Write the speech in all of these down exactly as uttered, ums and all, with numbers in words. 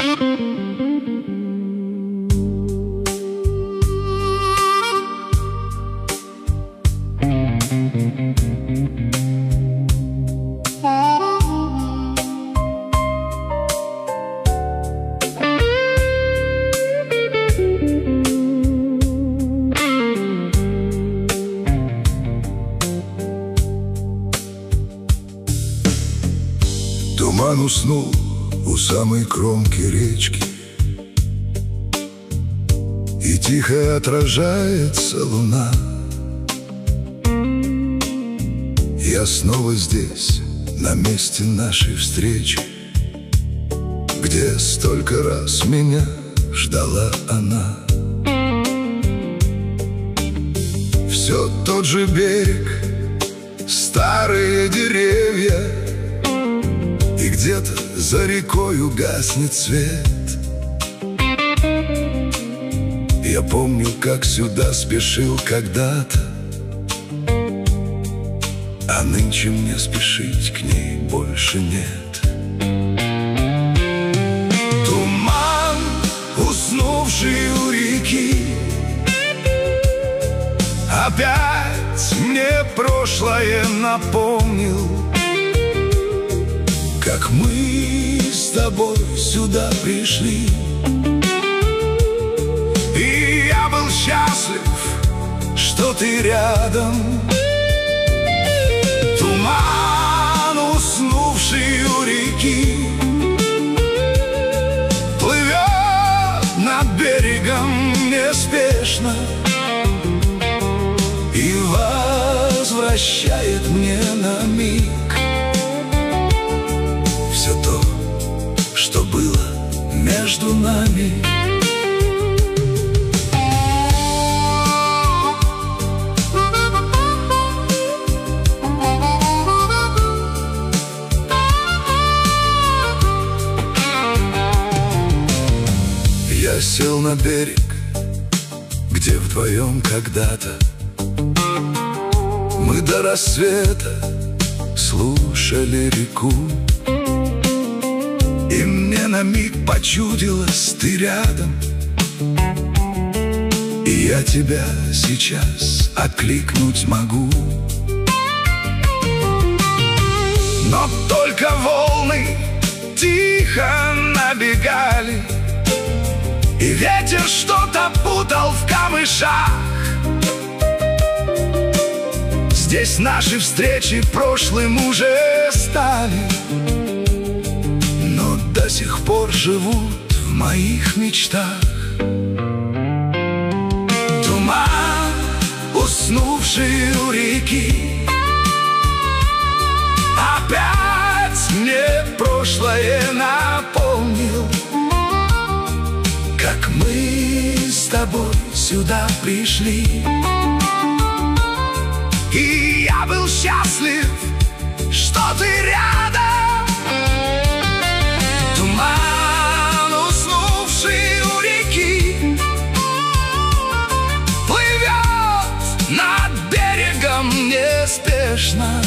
Туман уснул у самой кромки речки, и тихо отражается луна. Я снова здесь, на месте нашей встречи, где столько раз меня ждала она. Все тот же берег, старые деревья, и где-то за рекою гаснет свет. Я помню, как сюда спешил когда-то, а нынче мне спешить к ней больше нет. Туман, уснувший у реки, опять мне прошлое напомнил. Как мы с тобой сюда пришли, и я был счастлив, что ты рядом. Туман, уснувший у реки, плывет над берегом неспешно и возвращает мне на миг все то, что было между нами. Я сел на берег, где вдвоем когда-то мы до рассвета слушали реку. И мне на миг почудилось, ты рядом, и я тебя сейчас окликнуть могу. Но только волны тихо набегали, и ветер что-то путал в камышах. Здесь наши встречи прошлым уже стали, но до сих пор живут в моих мечтах. Туман, уснувший у реки, опять мне прошлое напомнил. Как мы с тобой сюда пришли, и я был счастлив, что ты рядом. Туман, уснувший у реки, плывет над берегом неспешно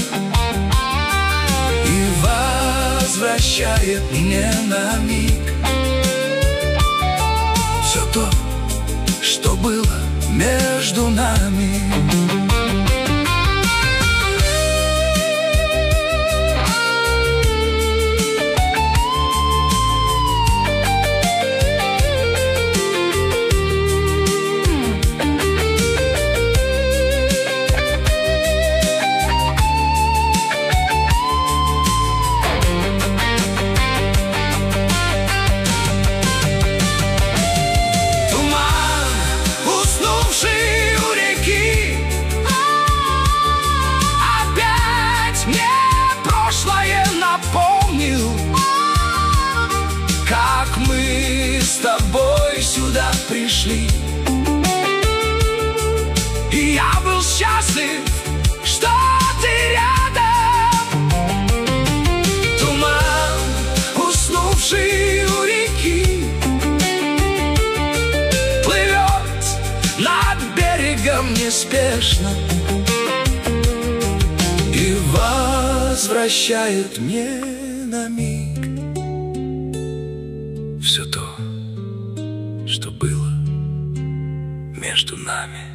и возвращает мне на миг все то, что было между нами. Как мы с тобой сюда пришли, и я был счастлив, что ты рядом. Туман, уснувший у реки, плывет над берегом неспешно и возвращает мне на миг все то, между нами.